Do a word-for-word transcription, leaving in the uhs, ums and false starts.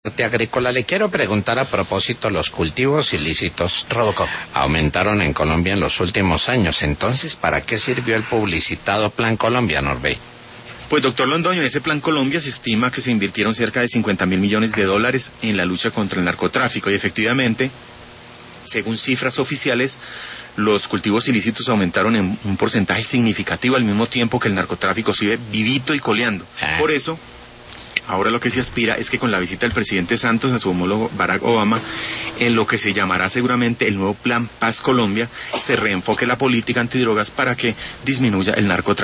Agrícola, le quiero preguntar a propósito, los cultivos ilícitos Robocop aumentaron en Colombia en los últimos años. Entonces, ¿para qué sirvió el publicitado Plan Colombia, Norbey? Pues, doctor Londoño, en ese Plan Colombia se estima que se invirtieron cerca de cincuenta mil millones de dólares en la lucha contra el narcotráfico y efectivamente, según cifras oficiales, los cultivos ilícitos aumentaron en un porcentaje significativo al mismo tiempo que el narcotráfico sigue vivito y coleando. Ah. Por eso, ahora lo que se aspira es que con la visita del presidente Santos a su homólogo Barack Obama, en lo que se llamará seguramente el nuevo Plan Paz Colombia, se reenfoque la política antidrogas para que disminuya el narcotráfico.